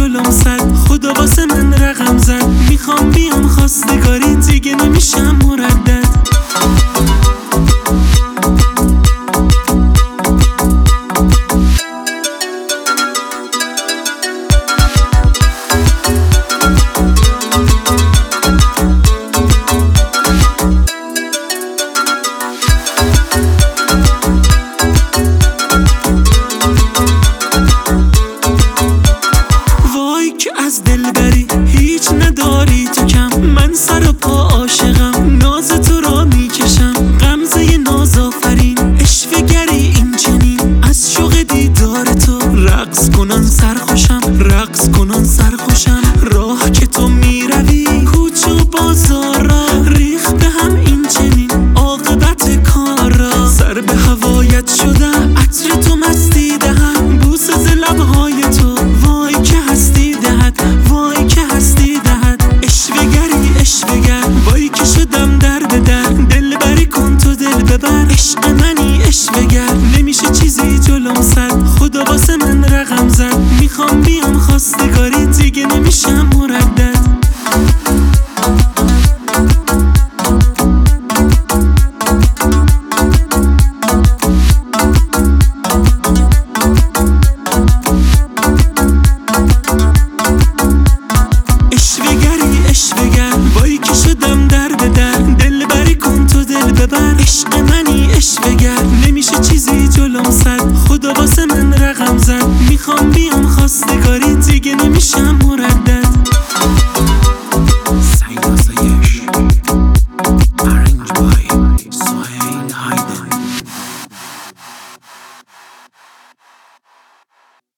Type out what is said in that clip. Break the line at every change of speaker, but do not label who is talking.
جلوم زد، خدا واسه من رقم زد. میخوام بیام خواستگاری، دیگه نمیشم مردد. از دلبری هیچ نداری تو کم، من سر و پا عاشقم، ناز تو را میکشم. غمزه ناز آفرین، عشوه گری این چنین، از شوق دیدار تو رقص کنن سرخوشم، رقص کنن سرخوشم. راه که تو میروی کوچه و بازار را ریخت به هم این چنین، عاقبت کار را سر به هوایت شدم، عطر تو مستی دهم، بوسه ز لبهای تو وای که هستی دهد، وای که هستی دهد. عشوه گری عشوه گر، وای که شدم درد در، دل بری کن تو دل ببر. عشق منی عشوه گر، نمیشه چیزی جلوم زد، خدا واسه من رقم زد. میخوام بیام خواستگاری، دیگه نمیشم مردد. وای که شدم درد در، دل بری کن تو دل ببر. عشق منی عشوه گر، نمیشه چیزی جلوم زد، خدا واسه من رقم زد. میخوام بیام خواستگاری، دیگه نمیشم مردد.